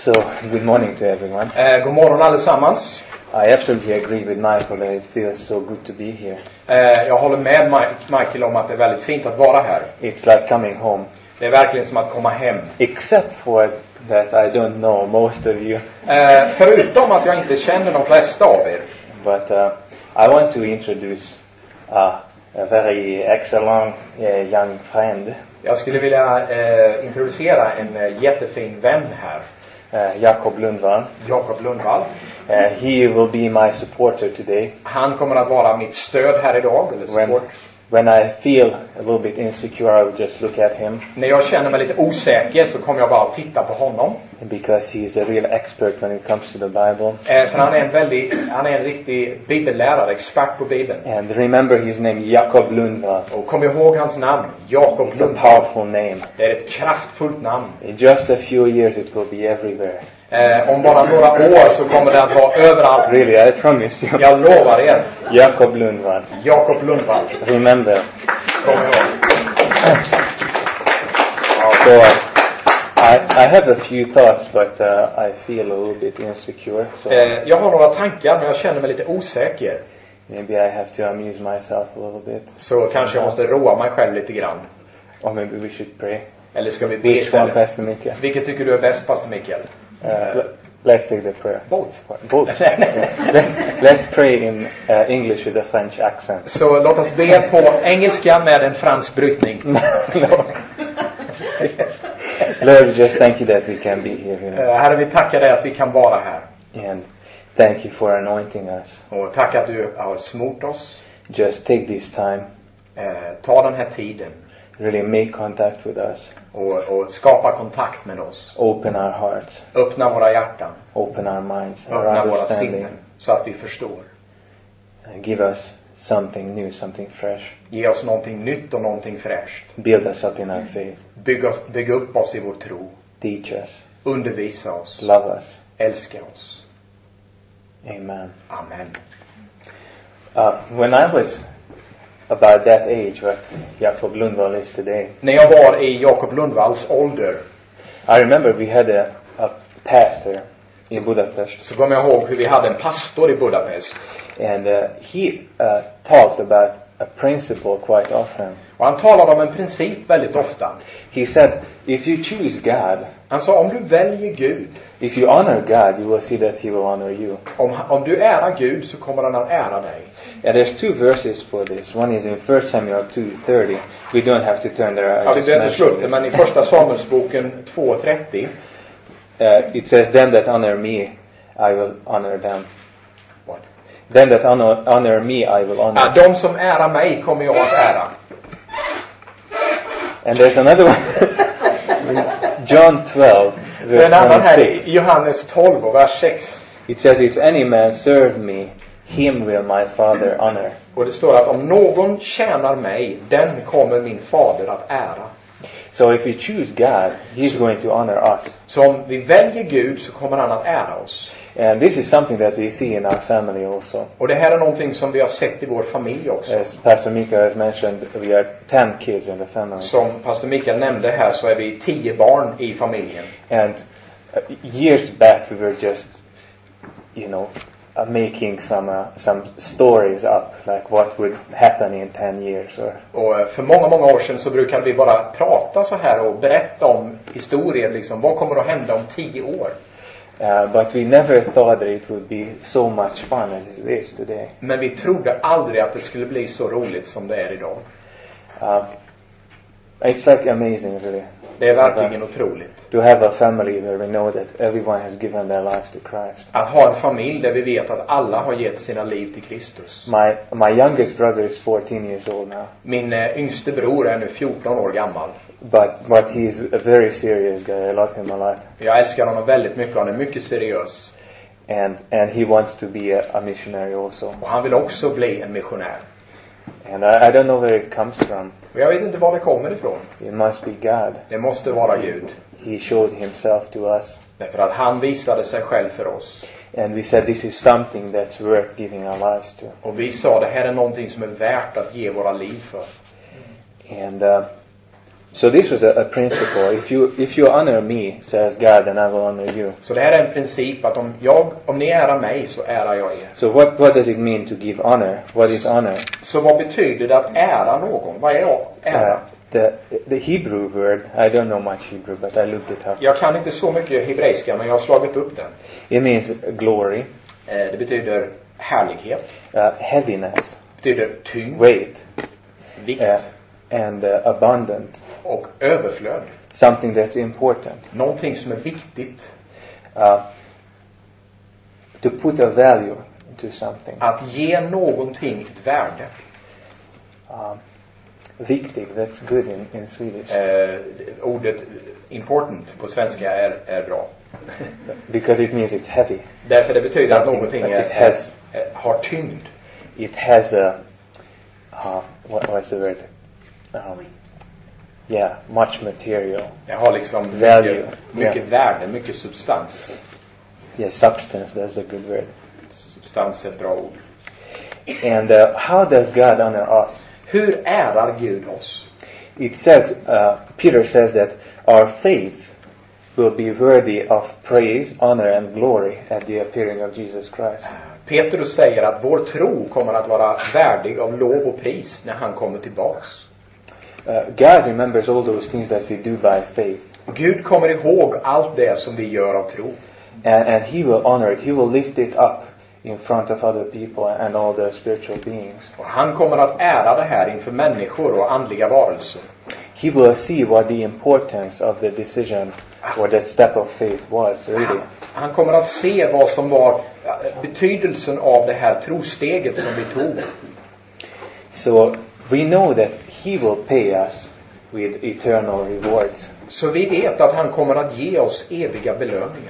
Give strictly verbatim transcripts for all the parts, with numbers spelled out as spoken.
So, good morning to everyone. Eh, god morgon allesammans. I absolutely agree with Michael that it feels so good to be here. Eh, jag håller med Mike, Michael om att det är väldigt fint att vara här. It's like coming home. Det är verkligen som att komma hem. Except for that I don't know most of you. Eh, förutom att jag inte känner de flesta av er. But uh, I want to introduce uh, a very excellent uh, young friend. Jag skulle vilja eh, introducera en eh, jättefin vän här. Uh, Jakob Lundvall. Jakob Lundvall. Uh, he will be my supporter today. Han kommer att vara mitt stöd här idag. Eller support. When, when I feel a little bit insecure, I will just look at him. När jag känner mig lite osäker så kommer jag bara att titta på honom. Because he is a real expert when it comes to the Bible. Eh, för han är en väldigt, han är en riktig bibellärare, expert på Bibeln. And remember his name, Jakob Lundvall. Och kom ihåg hans namn, Jakob It's a Lundvall. powerful name. Det är ett kraftfullt namn. In just a few years it will be everywhere. Eh, om bara några år så kommer det att vara överallt. Really, I promise you. Jag lovar er. Jakob Lundvall. Jakob Lundvall. Remember. Kom ihåg. So, uh, I, I have a few thoughts, but uh, I feel a little bit insecure. So Eh, jag har några tankar, men jag känner mig lite osäker. maybe I have to amuse myself a little bit. Så kanske jag måste roa mig själv lite grann. Or maybe we should pray. Eller ska vi be Which one, istället? Pastor Mikael? Vilket tycker du är bäst, Pastor Mikael? Uh, l- let's take the prayer. Both. Both. let's, let's pray in uh, English with a French accent. Så låt oss be på engelska med en fransk brytning. No. Lord, we just thank you that we can be here. You know? Eh, Herre, vi tackar dig att vi kan vara här. And thank you for anointing us. Och tack att du har smort oss. Just take this time, Eh, ta den här tiden. really make contact with us. Och, och skapa kontakt med oss. Open our hearts, Öppna våra hjärtan. open our minds, our Öppna våra understanding. sinnen. Så att vi förstår. And give us something new, something fresh. Ge oss någonting nytt och någonting fräscht. Build us up in our faith. Bygg, oss, bygg upp oss i vår tro. Teach us. Undervisa oss. Love us. Älska oss. Amen. Amen. Uh, when I was about that age, what Jakob Lundvall is today, När jag var i Jakob Lundvalls ålder I remember we had a, a pastor in Budapest. så kommer jag ihåg hur vi hade en pastor i Budapest. And uh, he uh, talked about a principle quite often. Och han talade om en princip väldigt ofta. He said, if you choose God, Han sa, om du väljer Gud, if you honor God, you will see that he will honor you. om, om du ärar Gud så kommer han att ära dig. And there's two verses for this. One is in First Samuel two thirty. We don't have to turn there. I Ja, vi just behöver inte slå upp mentioned det, this. men i första Samuelsboken två trettio. Uh, it says, them that honor me, I will honor them. What? Them that honor, honor me, I will honor. Ja, de som ärar mig kommer jag att ära. And there's another one. In John twelve, Det är en annan här verse i Johannes tolv och vers sex. It says, if any man serve me, him will my Father honor. Och det står att om någon tjänar mig, den kommer min fader att ära. So if we choose God, he's going to honor us. Så om vi väljer Gud så kommer han att ära oss. And this is something that we see in our family also. Och det här är någonting som vi har sett i vår familj också. As Pastor Mika has mentioned, we are ten kids in the family. Som pastor Mikael nämnde här så är vi tio barn i familjen. And uh, years back we were just, you know, uh, making some uh, some stories up, like what would happen in ten years. Or Och eh, för många, många år sedan så brukade vi bara prata så här och berätta om historier liksom. Vad kommer att hända om tio år? Uh, but we never thought that it would be so much fun as it is today. Men vi trodde aldrig att det skulle bli så roligt som det är idag. Uh, it's like amazing, really. Det är verkligen otroligt. To have a family where we know that everyone has given their lives to Christ. Att ha en familj där vi vet att alla har gett sina liv till Kristus. My my youngest brother is fourteen years old now. Min eh, yngste bror är nu fjorton år gammal. But but he's a very serious guy. I love him a lot. Jag älskar honom väldigt mycket. Han är mycket seriös. And and he wants to be a, a missionary also. Och han vill också bli en missionär. And I, I don't know where it comes from. Och jag vet inte var det kommer ifrån. It must be God. Det måste vara Gud. He showed himself to us. Därför att han visade sig själv för oss. And we said this is something that's worth giving our lives to. Och vi sa det här är någonting som är värt att ge våra liv för. And uh, So this was a, a principle. If you if you honor me, says God, then I will honor you. Så det här är en princip att om jag, om ni ärar mig så ärar jag er. So what what does it mean to give honor? What is honor? Så vad betyder det att ära någon? Vad är ära? Uh, the the Hebrew word, I don't know much Hebrew, but I looked it up. Jag kan inte så mycket hebreiska, men jag har slagit upp den. It means glory. Eh, det betyder härlighet. Uh, heaviness. Betyder tyngd. Weight. Vikt. Uh, and uh, abundant. Och överflöd. Something that's important. Någonting som är viktigt. Uh, to put a value to something. Att ge någonting ett värde. Um, viktig, that's good in, in Swedish. Eh, ordet important på svenska är, är bra. Because it means it's heavy. Därför det betyder att Something någonting that är, it has- är, är, har tyngd. It has a, uh, what what's the word? Um, yeah, much material. Det har liksom Value. mycket, mycket Yeah. värde, mycket substans. Yeah, substance, that's a good word. Substans är ett bra ord. And uh, how does God honor us? Hur ärar Gud oss? It says, uh, Peter says that our faith will be worthy of praise, honor and glory at the appearing of Jesus Christ. Petrus säger att vår tro kommer att vara värdig av lov och pris när han kommer tillbaks. Uh, God remembers all those things that we do by faith. Gud kommer ihåg allt det som vi gör av tro. And, and He will honor it. He will lift it up in front of other people and all the spiritual beings. Och han kommer att ära det här inför människor och andliga varelser. He will see what the importance of the decision or that step of faith was really. Han, han kommer att se vad som var betydelsen av det här trosteget som vi tog. So we know that He will pay us with eternal rewards. Så vi vet att han kommer att ge oss eviga belöningar.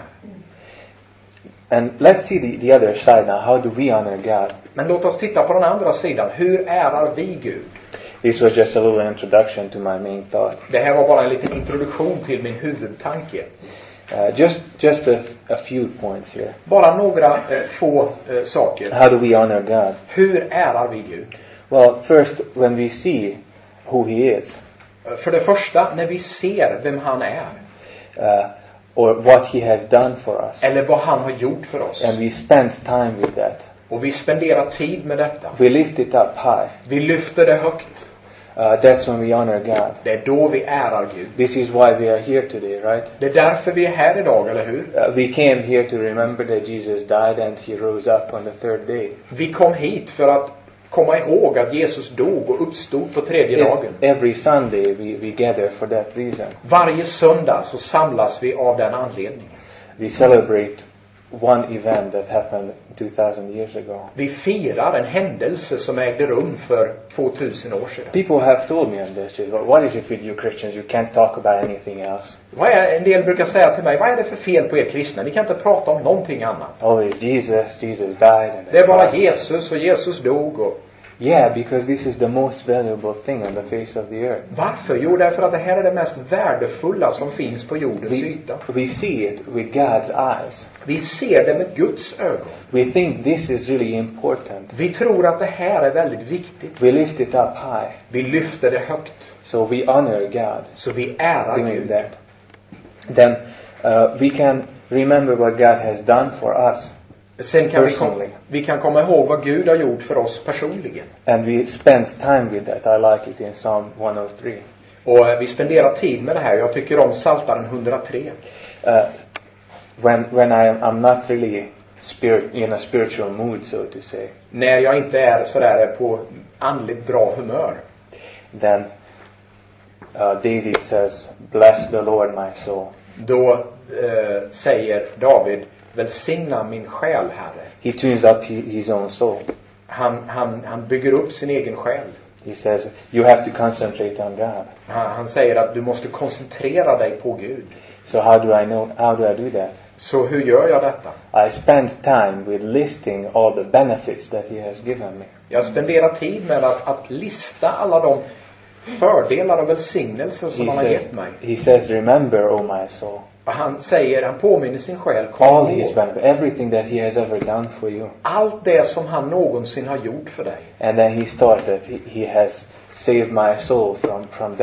And let's see the, the other side now. How do we honor God? Men låt oss titta på den andra sidan. Hur ärar vi Gud? This was just a little introduction to my main thought. Det här var bara en liten introduktion till min huvudtanke. Uh, just just a, a few points here. Bara några eh, få eh, saker. How do we honor God? Hur ärar vi Gud? Well, first, when we see who He is, För det första, när vi ser vem han är. uh, or what He has done for us, Eller vad han har gjort för oss. and we spend time with that, Och vi spenderar tid med detta. we lift it up high. Vi lyfter det högt. Uh, that's when we honor God. Det är då vi ärar Gud. This is why we are here today, right? Det är därför vi är här idag, eller hur? Uh, we came here to remember that Jesus died and He rose up on the third day. Vi kom hit för att komma ihåg att Jesus dog och uppstod på tredje dagen. Every Sunday we, we gather for that reason. Varje söndag så samlas vi av den anledningen. We celebrate one event that happened two thousand years ago. Vi firar en händelse som ägde rum för tvåtusen år sedan. People have told me on this, what is it with you Christians? You can't talk about anything else. Vad är, en del brukar säga till mig, vad är det för fel på er kristna? Ni kan inte prata om någonting annat. Oh, it's Jesus, Jesus died. And Det är bara Jesus och Jesus dog. Och yeah, because this is the most valuable thing on the face of the earth. varför? Jo, därför att det här är det mest värdefulla som finns på jordens We, yta. we see it with God's eyes. Vi ser det med Guds ögon. We think this is really important. Vi tror att det här är väldigt viktigt. We lift it up high. Vi lyfter det högt. So we honor God Så vi ärar doing Gud. that. Then uh, we can remember what God has done for us. Sen kan vi, kom, Personally. vi kan komma ihåg vad Gud har gjort för oss personligen. And we spend time with that. I like it in Psalm one oh three. Och vi spenderar tid med det här. Jag tycker om Psaltaren hundratre. Uh, when when I am I'm not really spirit in a spiritual mood, so to say, När jag inte är sådär på andligt bra humör. then uh, David says, "Bless the Lord, my soul." Då eh, säger David, välsigna min själ, Herre. He tunes up he, his own soul. Han, han, han bygger upp sin egen själ. He says, "You have to concentrate on God." Han, han säger att du måste koncentrera dig på Gud. So how do I know? How do I do that? Så hur gör jag detta? I spend time with listing all the benefits that He has given me. Jag spenderar tid med att, att lista alla de fördelar och välsignelser som He han har says, gett mig. he says, "Remember, O my soul, Och han säger, han påminner sin själ, kom all ihåg His benefits, everything that He has ever done for you." allt det som han någonsin har gjort för dig. And then he thought that he, he has saved my soul from, from death.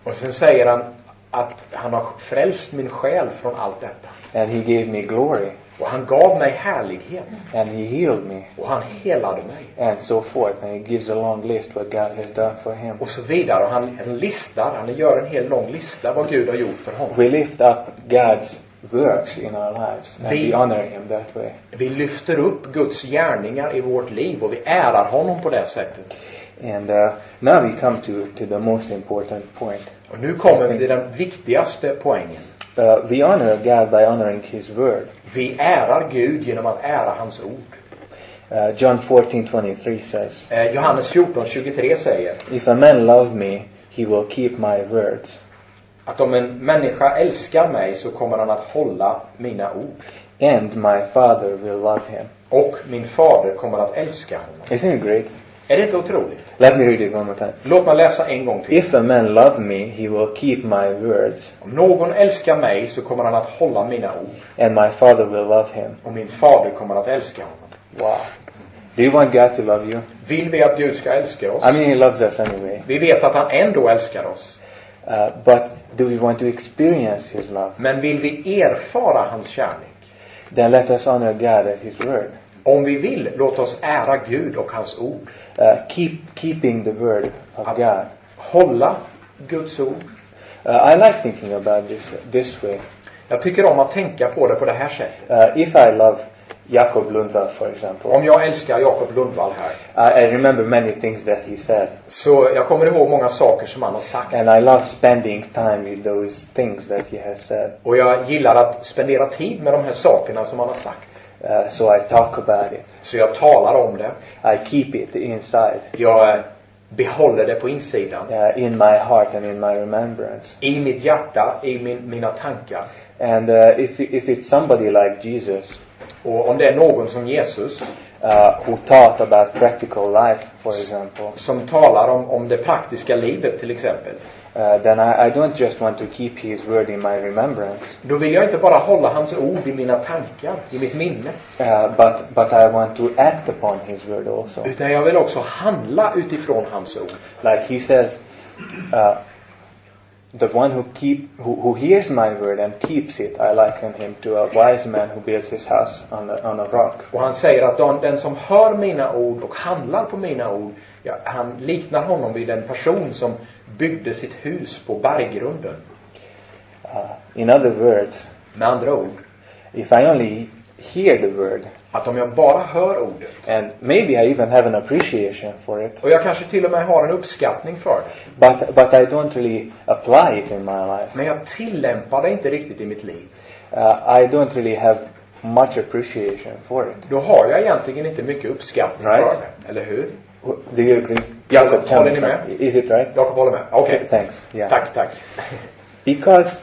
Och sen säger han att han har frälst min själ från allt detta. And he gave me glory. Och han gav mig härlighet. And he healed me. Och han helade mig. And so forth. And he gives a long list what God has done for him. Och så vidare. Och han listar, han gör en hel lång lista vad Gud har gjort för honom. We lift up God's works in our lives. And Vi- we honor him that way. Vi lyfter upp Guds gärningar i vårt liv och vi ärar honom på det sättet. And uh, now we come to, to the most important point. Och nu kommer vi till den viktigaste poängen. Uh, we honor God by honoring his word. Vi ärar Gud genom att ära hans ord. Uh, John fourteen twenty-three says, Eh, Johannes fjorton tjugotre säger if a man love me, he will keep my words. att om en människa älskar mig så kommer han att hålla mina ord. And my Father will love him. Och min fader kommer att älska honom. Isn't it great? Är det inte otroligt? Let me read it one more time. Låt mig läsa en gång till. If a man love me, he will keep my words. Om någon älskar mig så kommer han att hålla mina ord. And my Father will love him. Och min fader kommer att älska honom. Wow. Do you want God to love you? Vill vi att Gud ska älska oss? I mean, he loves us anyway. Vi vet att han ändå älskar oss. Uh, but do we want to experience his love? Men vill vi erfara hans kärlek? Then let us honor God at his word. Om vi vill, låt oss ära Gud och hans ord. Uh, keep keeping the word of God. Hålla Guds ord. Uh, I like thinking about this this way. Jag tycker om att tänka på det på det här sättet. Uh, if I love Jakob Lundvall, for example, Om jag älskar Jakob Lundvall här, I, I remember many things that he said. så jag kommer ihåg många saker som han har sagt. And I love spending time with those things that he has said. Och jag gillar att spendera tid med de här sakerna som han har sagt. Uh, so I talk about it. Så jag talar om det. I keep it inside, Jag eh, behåller det på insidan. uh, in my heart and in my remembrance. I mitt hjärta, i min, mina tankar. And uh, if if it's somebody like Jesus, Och om det är någon som Jesus, uh, who taught about practical life, for example, som talar om, om det praktiska livet till exempel, uh, then I, I don't just want to keep his word in my remembrance, då vill jag inte bara hålla hans ord i mina tankar, i mitt minne, uh, but but I want to act upon his word also. utan jag vill också handla utifrån hans ord. Like he says, uh, the one who keep who, who hears my word and keeps it, I liken him to a wise man who builds his house on a, on a rock. Och han säger att den, den som hör mina ord och handlar på mina ord, ja, han liknar honom vid en person som byggde sitt hus på berggrunden. Uh, in other words, Med andra ord, if I only hear the word, att om jag bara hör ordet, and maybe I even have an appreciation for it, och jag kanske till och med har en uppskattning för det, but but I don't really apply it in my life. men jag tillämpar det inte riktigt i mitt liv, Uh, I don't really have much appreciation for it. då har jag egentligen inte mycket uppskattning Right. för det. Eller hur? Do you agree? Jacob, tell Håller me ni med? something. Is it right? Jakob håller med. Okej. Okay, thanks. Yeah. Tack, tack. Because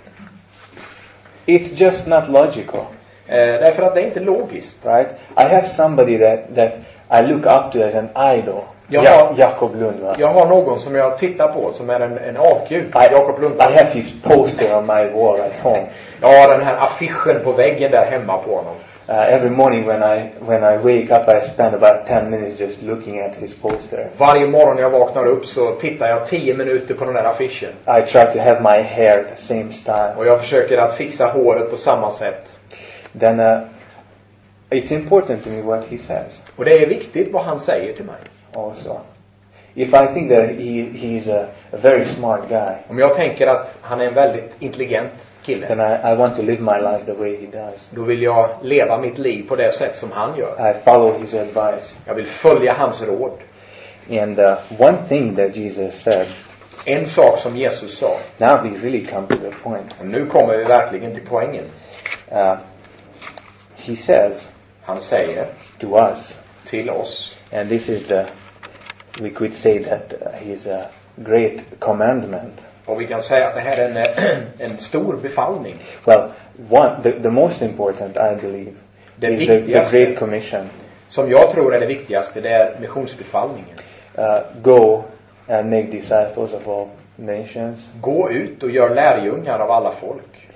it's just not logical, Eh, därför att det är inte logiskt. right? I have somebody that that I look up to as an idol. Jag Ja- har- Jakob Lundvall. Jag har någon som jag tittar på som är en, en avgud. I, Jakob I Lundvall. have his poster on my wall at home. Jag har den här affischen på väggen där hemma på honom. Uh, every morning when I when I wake up, I spend about ten minutes just looking at his poster. Varje morgon när jag vaknar upp så tittar jag tio minuter på den där affischen. I try to have my hair the same style. Och jag försöker att fixa håret på samma sätt. Then uh, it's important to me what he says Och det är viktigt vad han säger till mig. also. If I think that he he's a, a very smart guy, Om jag tänker att han är en väldigt intelligent kille, then I, I want to live my life the way he does. då vill jag leva mitt liv på det sätt som han gör. I follow his advice. Jag vill följa hans råd. And uh, one thing that Jesus said, En sak som Jesus sa, now we really come to the point. och nu kommer vi verkligen till poängen. Uh, he says Han säger to us, till oss, and this is the, we could say that uh, he's a great commandment. och vi kan säga att det här är en, en stor befallning. Well, one, the, the most important, I believe, Den is the, the viktigaste, Great Commission. som jag tror är det viktigaste, det är missionsbefallningen. Uh, go and make disciples of all nations, Gå ut och gör lärjungar av alla folk.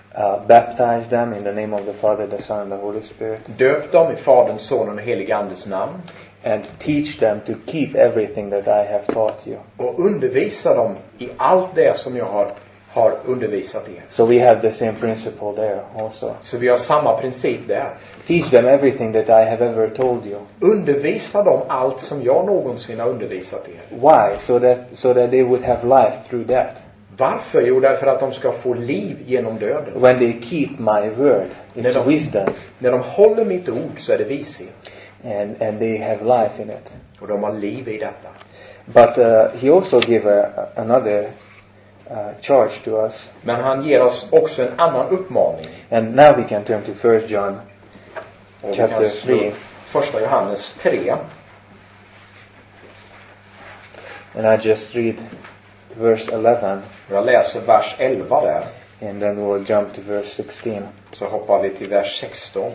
uh, baptize them in the name of the Father, the Son, and the Holy Spirit. Döp dem i Faderns, Sonens och Helige Andes namn. And teach them to keep everything that I have taught you. Och undervisa dem i allt det som jag har, har undervisat er. So we have the same principle there also. Så vi har samma princip där. Teach them everything that I have ever told you. Undervisa dem allt som jag någonsin har undervisat er. Why? So that, so that they would have life through that. Varför? Jo, därför att de ska få liv genom döden. When they keep my word, it's När de- wisdom. När de håller mitt ord så är det vishet. And, and they have life in it. Och de har liv i detta. But uh, he also gave a, another uh, charge to us. Men han ger oss också en annan uppmaning. And now we can turn to First John Och vi chapter kan slå three. upp Första Johannes tre. And I just read verse eleven. Jag läser vers elva där. And then we'll jump to verse sixteen. Så hoppar vi till vers sexton.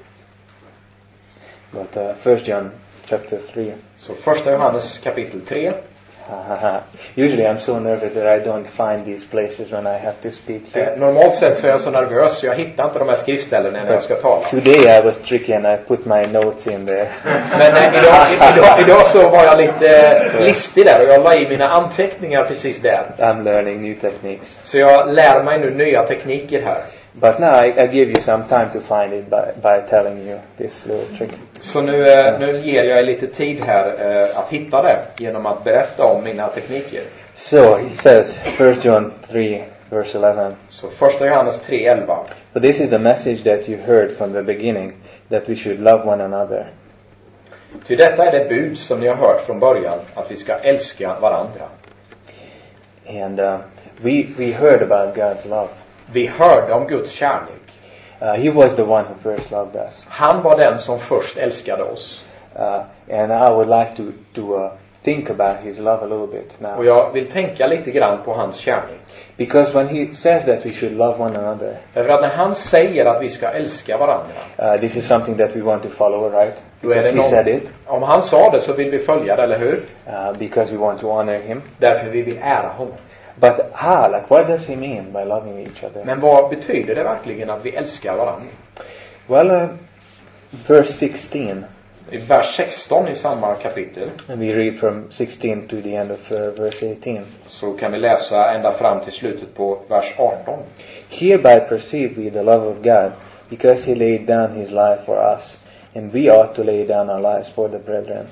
But uh, First John chapter three. Så Första Johannes kapitel tre. Usually I'm so nervous that I don't find these places when I have to speak Eh, here. normalt sett så är jag så nervös så jag hittar inte de här skriftställena när jag ska tala. Today I was tricky and I put my notes in there. Men eh, idag, idag, idag så var jag lite eh, listig där och jag la i mina anteckningar precis där. I'm learning new techniques. Så jag lär mig nu nya tekniker här. But now I, I give you some time to find it by, by telling you this little trick. Så nu, eh, nu ger jag er lite tid här eh, att hitta det genom att berätta om mina tekniker. So he says, First John three, verse eleven. Så Första Johannes tre elva. So this is the message that you heard from the beginning, that we should love one another. Ty detta är det bud som ni har hört från början, att vi ska älska varandra. And uh, we we heard about God's love. Vi hörde om Guds kärlek. Uh, he was the one who first loved us. Han var den som först älskade oss. Uh, and I would like to to uh, think about his love a little bit now. Och jag vill tänka lite grann på hans kärlek. Because when he says that we should love one another, Därför att när han säger att vi ska älska varandra, uh, this is something that we want to follow, right? då är Because det he said någon, it. om han sa det så vill vi följa det, eller hur? Uh, because we want to honor him. Därför vill vi ära honom. But how? Like, what does he mean by loving each other? Men vad betyder det verkligen att vi älskar varandra? Well, uh, verse sixteen. I vers sexton i samma kapitel And we read from sixteen to the end of uh, verse eighteen. så kan vi läsa ända fram till slutet på vers arton. Hereby perceive we the love of God, because he laid down his life for us, and we ought to lay down our lives for the brethren.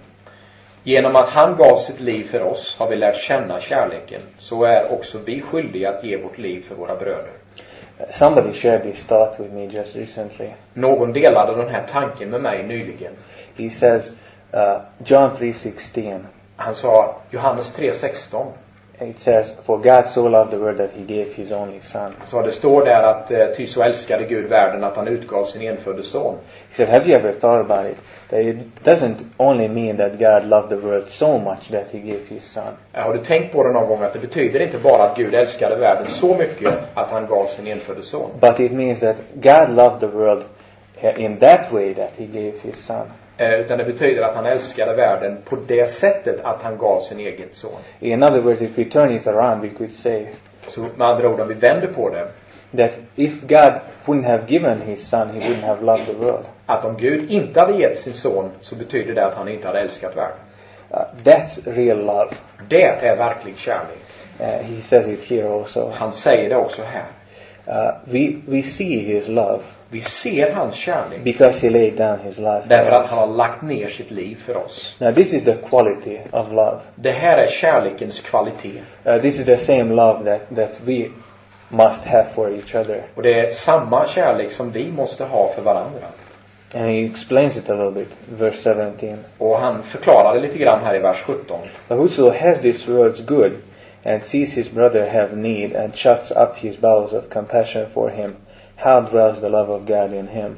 Genom att han gav sitt liv för oss har vi lärt känna kärleken. Så är också vi skyldiga att ge vårt liv för våra bröder. Uh, somebody shared this thought with me just recently. Någon delade den här tanken med mig nyligen. He says, uh, John three sixteen. Han sa Johannes tre sexton. It says, for God so loved the world that he gave his only son. Så det står där att eh, ty så älskade Gud världen att han utgav sin enfödde son. He said, have you ever thought about it? That it doesn't only mean that God loved the world so much that he gave his son. Ja, har du tänkt på det någon gång att det betyder inte bara att Gud älskade världen så mycket att han gav sin enfödde son. But it means that God loved the world in that way that he gave his son. Eh, utan det betyder att han älskade världen på det sättet att han gav sin egen son. In other words, if we turn it around, we could say Så med andra ord, om vi vänder på det, that if God wouldn't have given his son, he wouldn't have loved the world. att om Gud inte hade gett sin son så betyder det att han inte hade älskat världen. Uh, that's real love. Det är verklig kärlek. Uh, he says it here also. Han säger det också här. Uh, we we see his love Vi ser hans kärlek because he laid down his life därför for att han us. har lagt ner sitt liv för oss. Now this is the quality of love. Det här är kärlekens kvalitet. Uh, this is the same love that, that we must have for each other. Och det är samma kärlek som vi måste ha för varandra. And he explains it a little bit, verse seventeen. Och han förklarar det lite grann här i vers sjutton. But whoso has this world's good and sees his brother have need and shuts up his bowels of compassion for him, how dwells the love of God in him?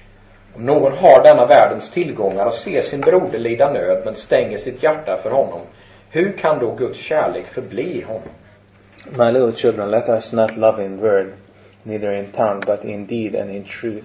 Om någon har denna världens tillgångar och ser sin broder lida nöd men stänger sitt hjärta för honom, hur kan då Guds kärlek förbli i honom? My little children, let us not love in word, neither in tongue, but in deed and in truth.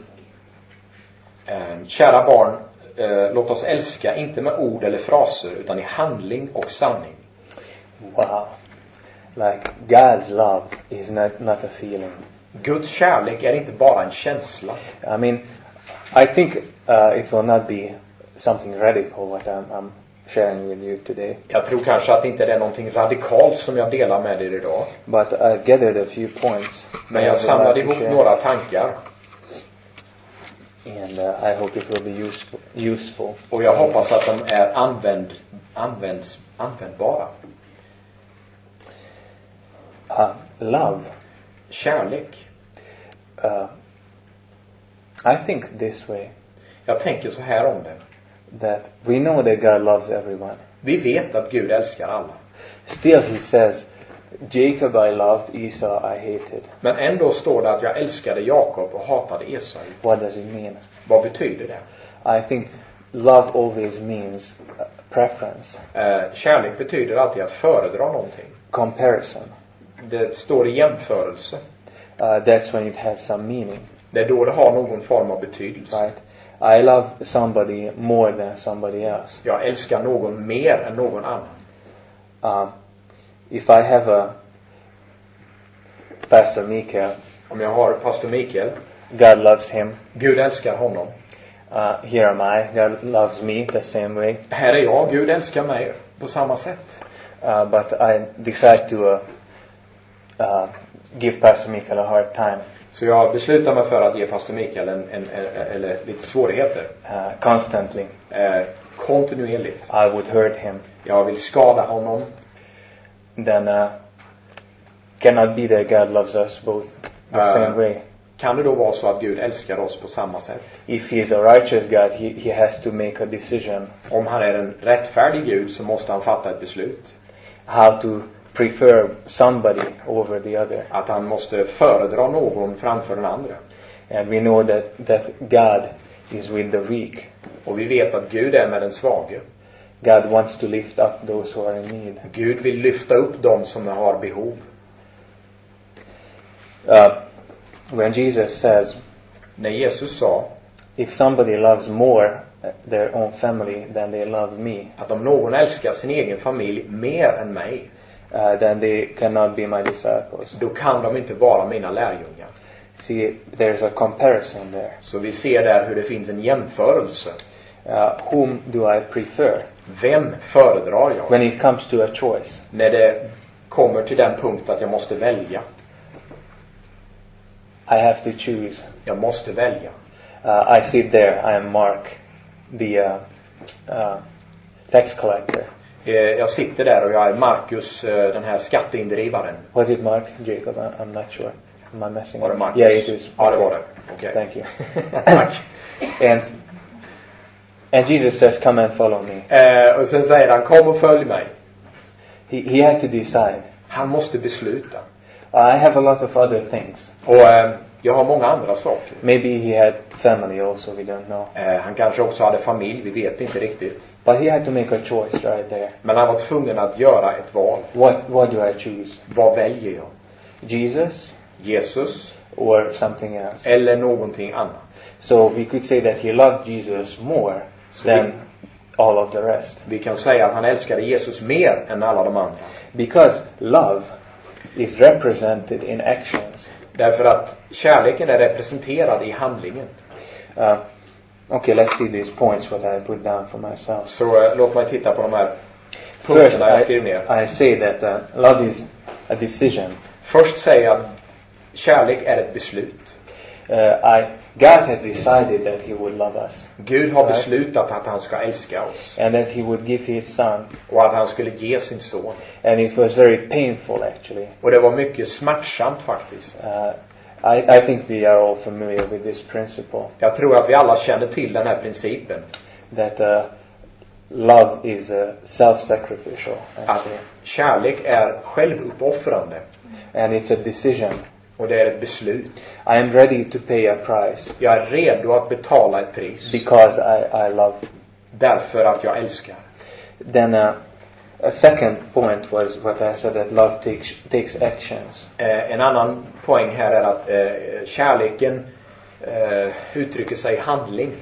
Eh, kära barn, eh, låt oss älska inte med ord eller fraser utan i handling och sanning. Wow. Like God's love is not, not a feeling. Guds kärlek är inte bara en känsla. I mean, I think uh, it will not be something radical what I'm, I'm sharing with you today. Jag tror kanske att inte det är någonting radikalt som jag delar med er idag. But I've gathered a few points. Men jag samlade ihop några tankar. And uh, I hope it will be useful. useful. Och jag hoppas att de är använd, används, användbara. Uh, love. Kärlek. Uh, I think this way. Jag tänker så här om det. That we know that God loves everyone. Vi vet att Gud älskar alla. Still he says, Jacob I loved, Esau I hated. Men ändå står det att jag älskade Jakob och hatade Esau. What does it mean? Vad betyder det? I think love always means uh, preference. Uh, kärlek betyder alltid att föredra någonting. Comparison. Det står i jämförelse. Uh, that's when it has some meaning. Det är då det har någon form av betydelse. Right? I love somebody more than somebody else. Jag älskar någon mer än någon annan. Um, if I have a Pastor Mikael, om jag har pastor Mikael, God loves him. Gud älskar honom. Uh, here am I, God loves me the same way. Här är jag, Gud älskar mig på samma sätt. Uh, but I decide to uh, uh, give Pastor Mikael a hard time. Så jag beslutar mig för att ge pastor Mikael en, en, en, eller lite svårigheter. Uh, constantly. Eh, kontinuerligt. I would hurt him. Jag vill skada honom. Then uh, cannot be that God loves us both the uh, same way. Kan det då vara så att Gud älskar oss på samma sätt? If he is a righteous God, he, he has to make a decision. Om han är en rättfärdig Gud så måste han fatta ett beslut. How to prefer somebody over the other. Att han måste föredra någon framför den andra. And we know that, that God is with the weak. Och vi vet att Gud är med den svage. God wants to lift up those who are in need. Gud vill lyfta upp dem som har behov. Uh, when Jesus says, när Jesus sa, if somebody loves more their own family than they love me, att om någon älskar sin egen familj mer än mig, uh, then they cannot be my disciples. Då kan de inte vara mina lärjungar. See, there's a comparison there. Så vi ser där hur det finns en jämförelse. Uh, whom do I prefer? Vem föredrar jag? When it comes to a choice. När det kommer till den punkt att jag måste välja. I have to choose. Jag måste välja. Uh, I sit there, I am Mark, the uh, uh, tax collector. Eh, jag sitter där och jag är Markus, eh, den här skatteindrivaren. Was it Mark? Jacob? I- I'm not sure. Am I messing Var det up? Markus? Yeah, it is. Ja, det var det. Okej. Thank you. Tack. and and Jesus says, "Come and follow me." Eh, och sen säger han, kom och följ mig. He he had to decide. Han måste besluta. I have a lot of other things. Och eh, jag har många andra saker. Maybe he had family also. We don't know. Eh, han kanske också hade familj, vi vet inte riktigt. But he had to make a choice right there. Men han var tvungen att göra ett val. What what do I choose? Vad väljer jag? Jesus Jesus or something else? eller någonting annat? So we could say that he loved Jesus more than all of the rest. Vi kan säga att han älskade Jesus mer än alla de andra. Because love is represented in actions. Därför att kärleken är representerad i handlingen. Uh, okay, let's see these points what I put down for myself. Så eh, låt mig titta på de här First, punkterna jag skrev ner. I, I say that uh, love is a decision. Först säger jag att kärlek är ett beslut. Uh, I, God has decided that he would love us. Gud har beslutat att han ska älska oss. And that he would give his son. Och att han skulle ge sin son. And it was very painful actually. Och det var mycket smärtsamt faktiskt. Uh, I, I think we are all familiar with this principle. Jag tror att vi alla känner till den här principen. That uh, love is uh, self-sacrificial actually. Att kärlek är självuppoffrande. And it's a decision. Och det är ett beslut. I am ready to pay a price. Jag är redo att betala ett pris. Because I, I love. Därför att jag älskar. Then uh, a second point was what I said, that love takes takes actions. Eh, en annan poäng här är att eh, kärleken eh, uttrycker sig i handling.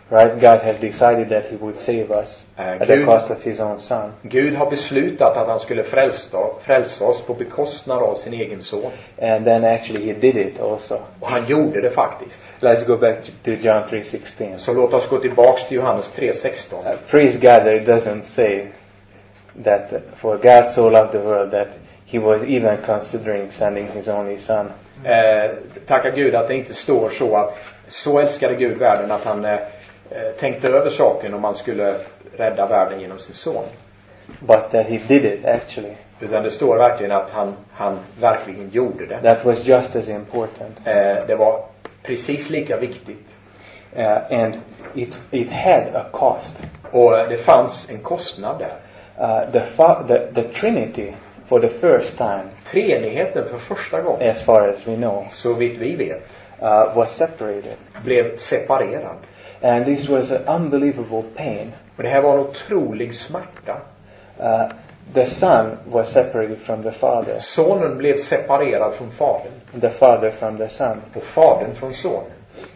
Right? God has decided that he would save us Uh, at the Gud- cost of his own son. Gud har beslutat att han skulle frälsa, frälsa oss på bekostnad av sin egen son. And then actually he did it also. Och han gjorde det faktiskt. Let's go back to, to John three sixteen. Så låt oss gå tillbaks till Johannes tre sexton. Uh, praise God that it doesn't say that uh, for God so loved the world that he was even considering sending his only son. Eh, tacka Gud att det inte står så att så älskade Gud världen att han eh, eh, tänkte över saken om man skulle rädda världen genom sin son. But that he did it actually. Utan det står verkligen att han, han verkligen gjorde det. That was just as important. Eh, det var precis lika viktigt. Uh, and it, it had a cost. Och eh, det fanns en kostnad där. Uh, the, fa- the, the Trinity, for the first time, Treenigheten för första gången, as far as we know, så vitt vi vet, uh, was separated. blev separerad. And this was an unbelievable pain. Och det här var en otrolig smärta. Uh, the Son was separated from the Father, Sonen blev separerad från fadern. the Father from the Son. Och fadern från sonen.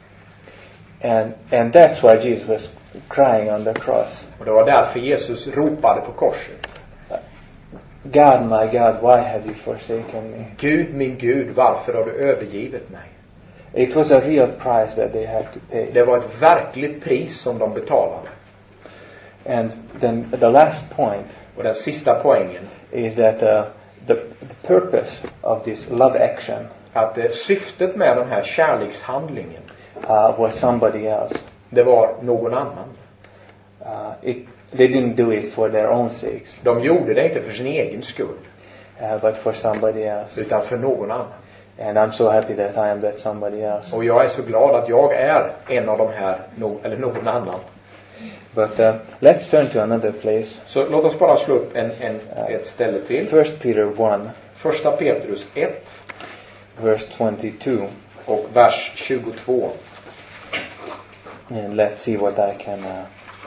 And, and that's why Jesus was crying on the cross. Och det var därför Jesus ropade på korset. God, my God, why have you forsaken me? Gud, min Gud, varför har du övergivit mig? It was a real price that they had to pay. Det var ett verkligt pris som de betalade. And then the last point Och den sista poängen, is that uh, the, the purpose of this love action att eh, syftet med den här kärlekshandlingen, uh, was somebody else. det var någon annan. Uh, it, they didn't do it for their own sakes, De gjorde det inte för sin egen skull, uh, but for somebody else. utan för någon annan. And I'm so happy that I am that somebody else. Och jag är så glad att jag är en av de här, no, eller någon annan. But uh, let's turn to another place. Så låt oss bara slå upp en, en, ett ställe till. First Peter one, Första Petrus ett verse twenty-two. och vers tjugotvå. And let's see what I can uh,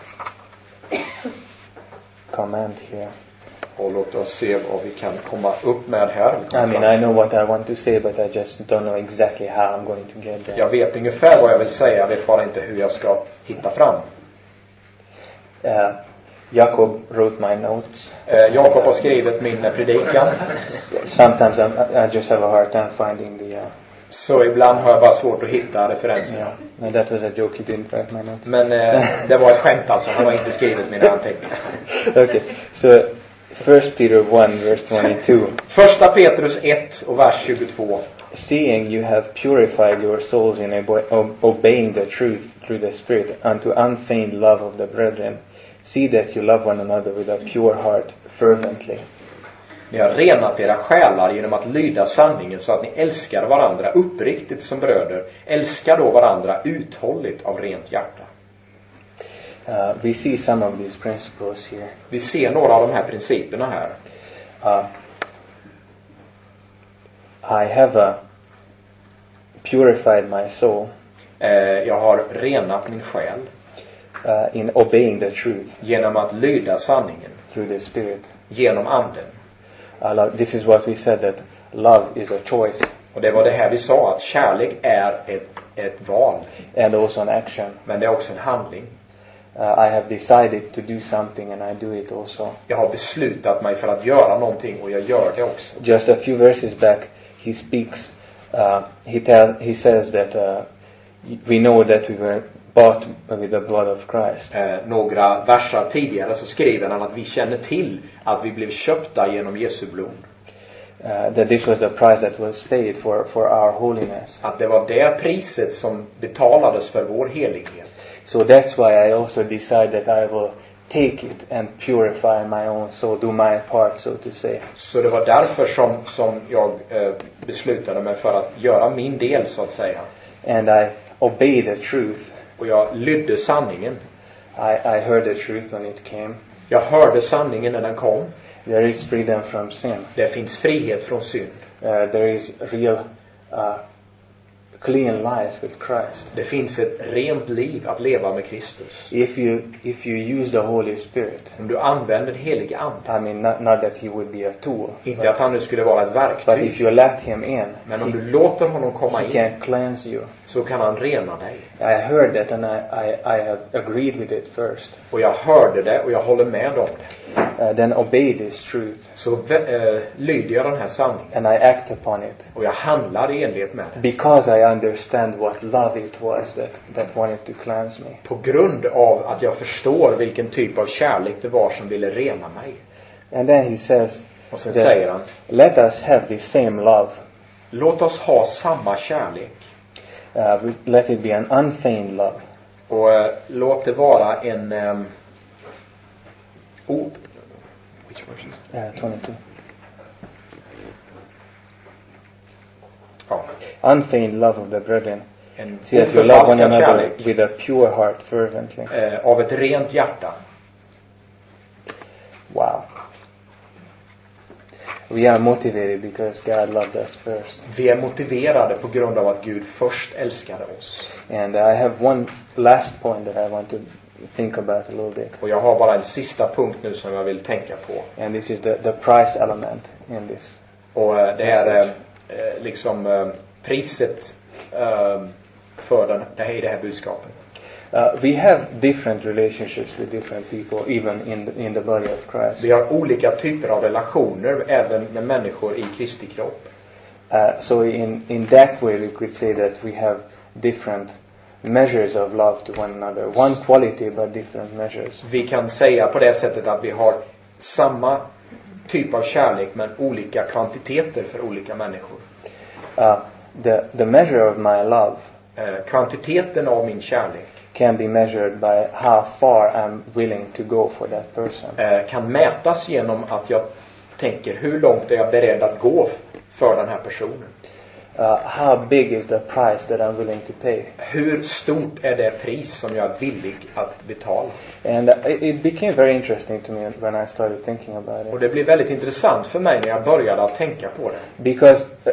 comment here. Och låt oss se vad vi kan komma upp med här. I mean, I know what I want to say, but I just don't know exactly how I'm going to get there. Jag vet ungefär vad jag vill säga, jag vet bara inte hur jag ska hitta fram. Uh, Jacob wrote my notes. Eh, Jakob har skrivit min predikan. Sometimes I'm, I just have a hard time finding the... Uh, Så ibland har jag bara svårt att hitta referenserna. yeah. No, that was a joke. You didn't write my notes. Men eh, det var ett skämt alltså, han har inte skrivit mina anteckningar. Okay, so First Peter one, verse twenty-two. Första Petrus ett och vers tjugotvå. Seeing you have purified your souls in obe- obeying the truth through the Spirit unto unfeigned love of the brethren, see that you love one another with a pure heart fervently. Ni har renat era själar genom att lyda sanningen så att ni älskar varandra uppriktigt som bröder. Älskar då varandra uthålligt av rent hjärta. Uh, we see some of these principles here. Vi ser några av de här principerna här. Uh, I have uh, purified my soul Eh, jag har renat min själ uh, in obeying the truth genom att lyda sanningen, through the Spirit. genom anden. Uh, love, this is what we said, that love is a choice Och det var det här vi sa, att kärlek är ett, ett val, and also an action. men det är också en handling. Uh, I have decided to do something and I do it also. Jag har beslutat mig för att göra någonting och jag gör det också. Just a few verses back, he speaks, uh, he tell, he says that uh, we know that we were bought with the blood of Christ. Eh, några versar tidigare så skriver han att vi känner till att vi blev köpta genom Jesu blod. Uh, that this was the price that was paid for, for our holiness. Att det var det priset som betalades för vår helighet. So that's why I also decide that I will take it and purify my own soul, do my part, so to say. Så det var därför som, som jag eh, beslutade mig för att göra min del, så att säga. And I obey the truth. Och jag lydde sanningen. I, I heard the truth when it came. Jag hörde sanningen när den kom. There is freedom from sin. Det finns frihet från synd. Uh, there is real uh, clean life with Christ. Det finns ett rent liv att leva med Kristus. If you if you use the Holy Spirit, Om du använder den helige ande. I mean not, not that he would be a tool, Inte att han nu skulle vara ett but if verktyg. you let him in, Men om he, du låter honom komma he in, can cleanse you. så kan han rena dig. I heard that and I, I, I have agreed with it first. Och jag hörde det och jag håller med om det. Uh, then obey this truth Så äh, lyder jag den här sanningen. and I act upon it. Och jag handlar i enlighet med det. Because I understand what love it was that, that wanted to cleanse me. På grund av att jag förstår vilken typ av kärlek det var som ville rena mig. And then he says, Och sen that, säger han, let us have the same love. låt oss ha samma kärlek. Uh, let it be an unfeigned love. Och äh, låt det vara en ähm, oh, which version? Uh, twenty-two. Ja, Unfeigned love of the brethren. en See that you love one oförfalskad another kärlek with a pure heart fervently. äh, av ett rent hjärta. Wow. We are motivated because God loved us first. Vi är motiverade på grund av att Gud först älskade oss. And I have one last point that I want to think about a little bit. Och jag har bara en sista punkt nu som jag vill tänka på. And this is the, the price element in this. Och äh, det är äh, liksom äh, priset äh, för den, det här, i det här budskapet. Uh, we have different relationships with different people, even in the, in the body of Christ. Vi har olika typer av relationer även med människor i Kristi kropp. Uh, so in, in that way we could say that we have different measures of love to one another. One quality but different measures. Vi kan säga på det sättet att vi har samma typ av kärlek men olika kvantiteter för olika människor. Uh, the, the measure of my love Eh, kvantiteten av min kärlek can be measured by how far I'm willing to go for that person. eh, kan mätas genom att jag tänker hur långt är jag beredd att gå för den här personen. Uh, how big is the price that I'm willing to pay? Hur stort är det pris som jag är villig att betala? And uh, it, it became very interesting to me when I started thinking about Och it. det blev väldigt intressant för mig när jag började att tänka på det. Because uh,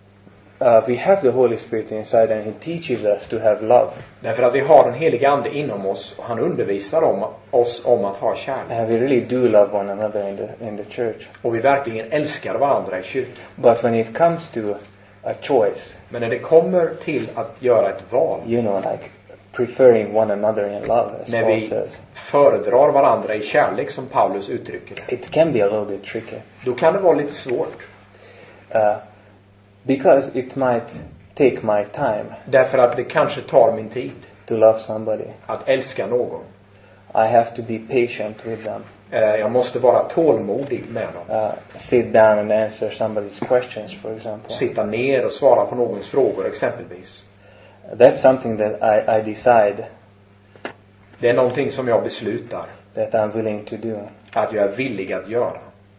uh, we have the Holy Spirit inside and He teaches us to have love. Därför att vi har den heliga ande inom oss och han undervisar om oss om att ha kärlek. And we really do love one another in the, in the church. Och vi verkligen älskar varandra i kyrkan. But when it comes to a choice, Men när det kommer till att göra ett val, you know, like preferring one another in love, as när Paul vi says, föredrar varandra i kärlek som Paulus uttrycker det, it can be a little bit tricky. då kan det vara lite svårt. Uh, because it might take my time Därför att det kanske tar min tid to love somebody. att älska någon. I have to be patient with them. Eh, Jag måste vara tålmodig med dem. Uh, sit down and answer somebody's questions, for example. Sitta ner och svara på någons frågor exempelvis. That's something that I, I decide Det är någonting som jag beslutar that I'm willing to do. att jag är villig att göra.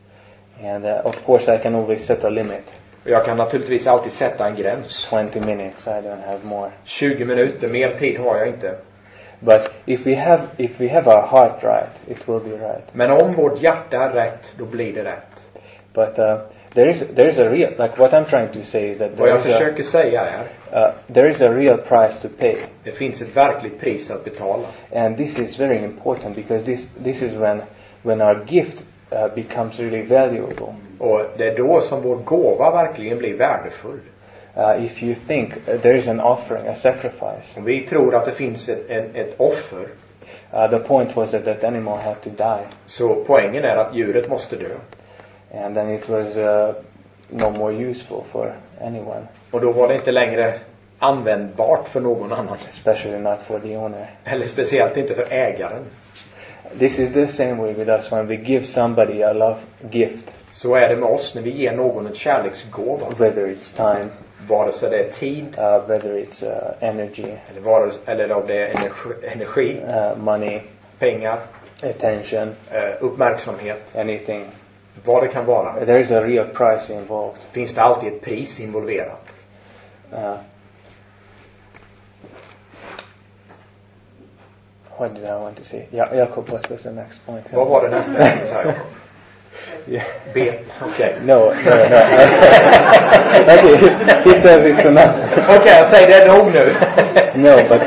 And uh, of course I can always set a limit. Och jag kan naturligtvis alltid sätta en gräns. twenty minutes, I don't have more. tjugo minuter, mer tid har jag inte. But if we have if we have our heart right, it will be right. Men om vårt hjärta är rätt, då blir det rätt. But uh, there is there is a real, like what I'm trying to say is that Vad there jag is a, försöker säga är, uh, there is a real price to pay. det finns ett verkligt pris att betala. And this is very important because this this is when when our gift uh, becomes really valuable. Och det är då som vår gåva verkligen blir värdefull. Uh, if you think uh, there is an offering, a sacrifice. Om vi tror att det finns ett, ett, ett offer, Uh, the point was that that animal had to die, så poängen är att djuret måste dö. and then it was uh, no more useful for anyone, Och då var det inte längre användbart för någon annan. especially not for the owner. Eller speciellt inte för ägaren. This is the same way with us when we give somebody a love gift, Så är det med oss när vi ger någon en kärleksgåva. whether it's time, Vare sig det är tid, uh, whether it's uh, energy, eller, vare, eller om det är energi, energi uh, money, pengar, attention, eh, uppmärksamhet, anything. vad det kan vara. There is a real price involved. Finns det alltid ett pris involverat. Uh, what did I want to say? Ja, Jacob, what was the next point? Vad var det nästa? Så här, Yeah. B. Okej. No, no, no. Okay, he says it's enough. Okej, okay, jag säger det nog nu. No, but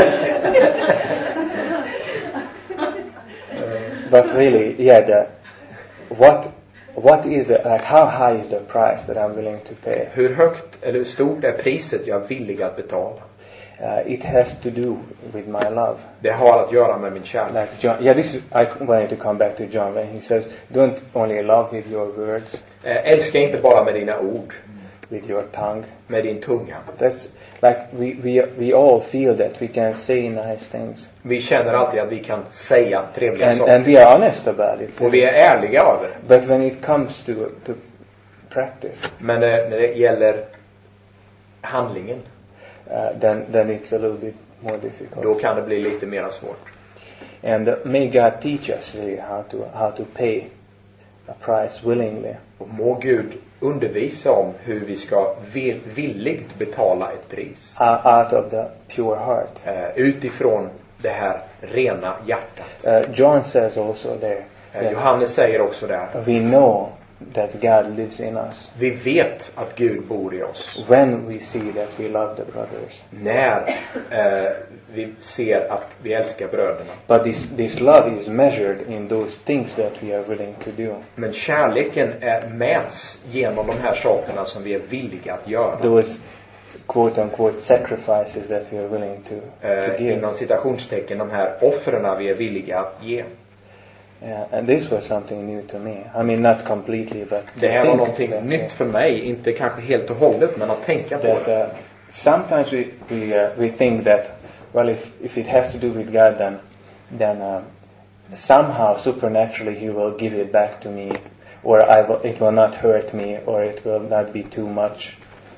but really, yeah, the what what is the like how high is the price that I'm willing to pay? Hur högt eller hur stort är priset jag är villig att betala? Uh, it has to do with my love. Det har att göra med min kärlek. Like John, yeah, this is, I wanted to come back to John when he says, "Don't only love with your words, Eh, älska inte bara med dina ord, with your tongue." med din tunga. That's like we we we all feel that we can say nice things, Vi känner alltid att vi kan säga trevliga and saker. and we are honest about it. Och vi är ärliga över det. But when it comes to to practice, Men eh, när det gäller handlingen, uh, then then it's a little bit more difficult. då kan det bli lite mer svårt. And uh, may God teach us really how to how to pay a price willingly. Och må Gud undervisa om hur vi ska vill, villigt betala ett pris. Uh, out of the pure heart. Eh, utifrån det här rena hjärtat. Uh, John says also there Eh, that Johannes säger också där. we know that God lives in us Vi vet att Gud bor i oss. when we see that we love the brothers. När eh, vi ser att vi älskar bröderna. But this this love is measured in those things that we are willing to do. Men kärleken är mäts genom de här sakerna som vi är villiga att göra. Those quote unquote sacrifices that we are willing to, to Eh, give. inom citationstecken, de här offren vi är villiga att ge. Yeah, and this was something new to me. I mean, not completely, but to Det här var think någonting that, nytt för mig. Inte kanske helt och hållet, men att tänka på that det. uh, sometimes we we uh, we think that, well, if if it has to do with God, then then uh, somehow supernaturally He will give it back to me, or I will, it will not hurt me, or it will not be too much.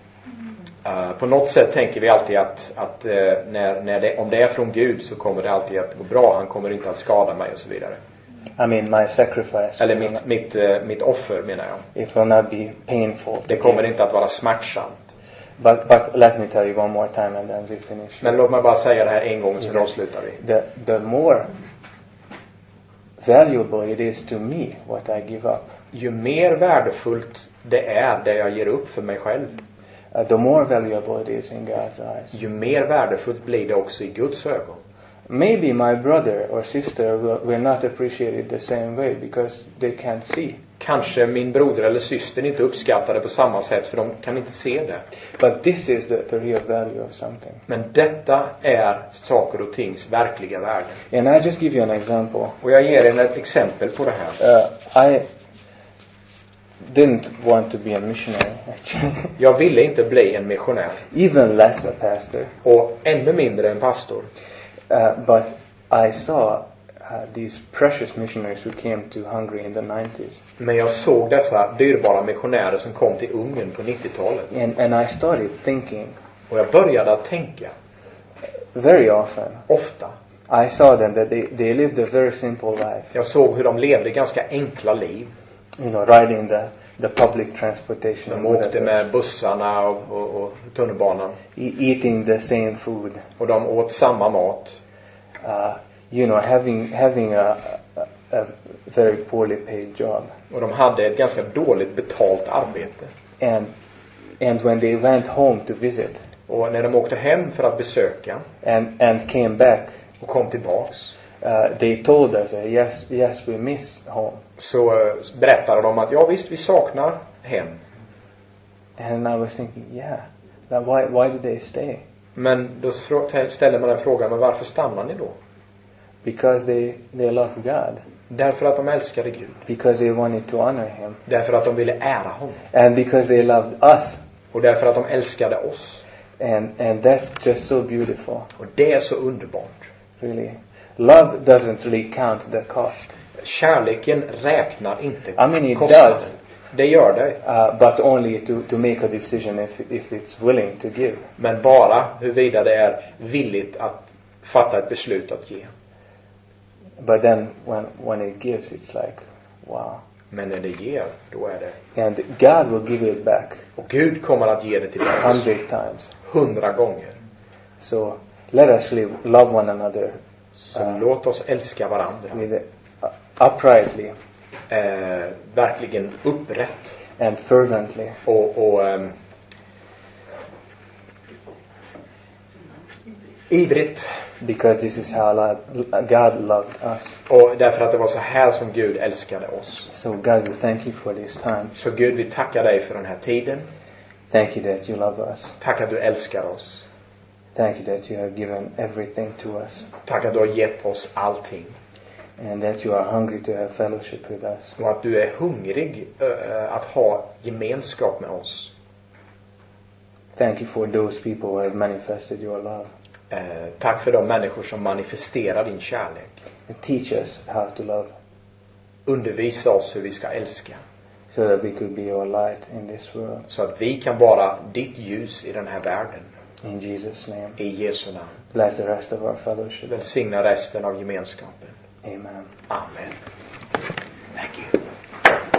Uh, på något sätt tänker vi alltid att, att uh, när, när det, om det är från Gud så kommer det alltid att gå bra. Han kommer inte att skada mig och så vidare. I mean, my sacrifice. Eller will mitt, not- mitt, uh, mitt offer menar jag. It will not be painful. to Det kommer give. inte att vara smärtsamt. But but let me tell you one more time, and then we finish. Men låt mig bara säga det här en gång, sen Ja. avslutar vi. The the more valuable it is to me what I give up, Ju mer värdefullt det är det jag ger upp för mig själv, uh, the more valuable it is in God's eyes. ju mer värdefullt blir det också i Guds ögon. Maybe my brother or sister will, will not appreciate it the same way because they can't see. Kanske min broder eller syster inte uppskattar det på samma sätt, för de kan inte se det. But this is the, the real value of something. Men detta är saker och tings verkliga värde. And I just give you an example. Och jag ger er ett exempel på det här. Uh, I didn't want to be a missionary, actually. Jag ville inte bli en missionär. Even less a pastor. Och ännu mindre en pastor. Uh, but I saw uh, these precious missionaries who came to Hungary in the nineties. Men jag såg dessa dyrbara missionärer som kom till Ungern på nittiotalet. And, and I started thinking Och jag började att tänka, very often. ofta. I saw them that they, they lived a very simple life. Jag såg hur de levde ganska enkla liv. You know, riding the, the public transportation. De in åkte Budapest, med bussarna och, och, och tunnelbanan. e- eating the same food. Och de åt samma mat. Uh, you know, having having a, a, a very poorly paid job. Och de hade ett ganska dåligt betalt arbete. And and when they went home to visit Och när de åkte hem för att besöka and and came back, och kom tillbaks, uh, they told us, uh, yes, yes, we miss home. så uh, berättade de att ja visst, vi saknar hem. And I was thinking, yeah, then why why did they stay? Men då ställer man den frågan, men varför stannar ni då? Because they they loved God. Därför att de älskade Gud. Because they wanted to honor Him. Därför att de ville ära honom. And because they loved us. Och därför att de älskade oss. And and that's just so beautiful. Och det är så underbart. Really. Love doesn't really count the cost. Kärleken räknar inte I mean, it kostnaden. does. Det gör det. Uh, but only to, to make a decision if if it's willing to give. Men bara huruvida det är villigt att fatta ett beslut att ge. But then when when it gives, it's like, wow. Men när det ger, då är det. And God will give it back Och Gud kommer att ge det till a oss hundred times. hundra gånger. So let us live, love one another Så uh, låt oss älska varandra. with it, uh, uprightly Eh, verkligen upprätt. and fervently. Och, och ehm, Ivrigt. Because this is how lo- God loved us. Och därför att det var så här som Gud älskade oss. So God, we thank you for this time. Så Gud, vi tackar dig för den här tiden. Thank you that you love us. Tack att du älskar oss. Thank you that you have given everything to us. Tack att du har gett oss allting. And that you are hungry to have fellowship with us. Och att du är hungrig uh, att ha gemenskap med oss. Thank you for those people who have manifested your love. Uh, tack för de människor som manifesterar din kärlek. And teach us how to love. Undervisa oss hur vi ska älska. So that we could be your light in this world. Så att vi kan vara ditt ljus i den här världen. In Jesus' name. I Jesu namn. Bless the rest of our fellowship. Välsigna resten av gemenskapen. Amen. Amen. Thank you.